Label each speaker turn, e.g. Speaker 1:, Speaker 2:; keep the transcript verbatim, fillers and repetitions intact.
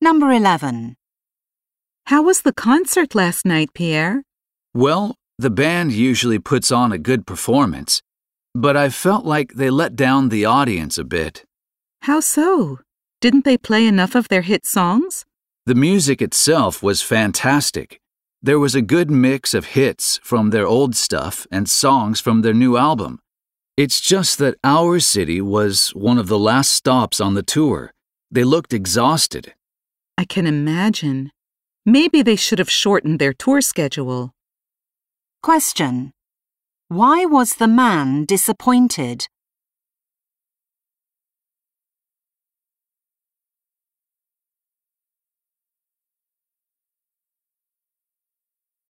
Speaker 1: Number eleven.
Speaker 2: How was the concert last night, Pierre?
Speaker 3: Well, the band usually puts on a good performance, but I felt like they let down the audience a bit.
Speaker 2: How so? Didn't they play enough of their hit songs?
Speaker 3: The music itself was fantastic. There was a good mix of hits from their old stuff and songs from their new album. It's just that our city was one of the last stops on the tour. They looked exhausted.
Speaker 2: I can imagine. Maybe they should have shortened their tour schedule.
Speaker 1: Question. Why was the man disappointed?